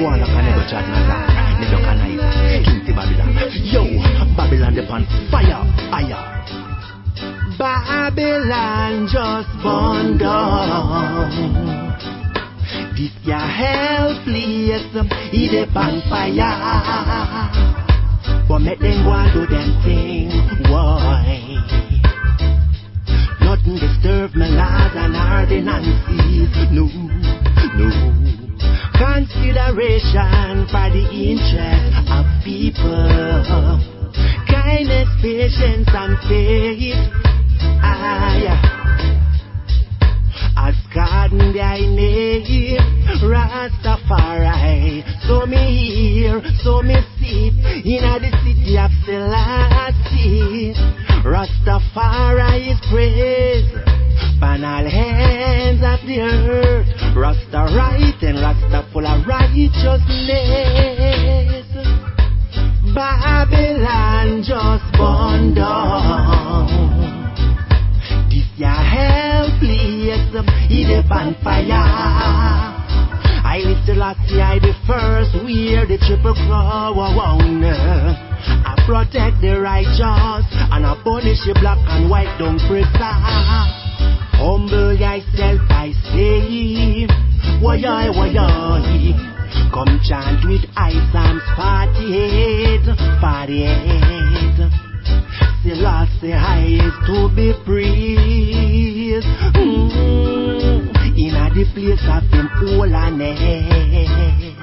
go on like a Nebuchadnezzar, Nebuchadnezzar, King to Babylon. Yo, Babylon upon fire, fire. Babylon just burned down. This your helpless, it upon fire. But make them go and do them thing, why? Nothing disturb my laws and ordinances, no, no. Consideration for the interest of people. Kindness, patience and faith. As God in thy name, Rastafari. So me hear, so me see, in the city of Selassie. Rastafari is praised, on all hands of the earth. Rasta right and Rasta full of righteousness. Babylon just burned down. This your helpless, it upon fire. I live the last year, I the first, wear the triple crown. I protect the righteous, and I punish the black and white don't oppressor. Humble thyself, I say, why, come chant with Psalms 48, 48. Selassie is to be praised.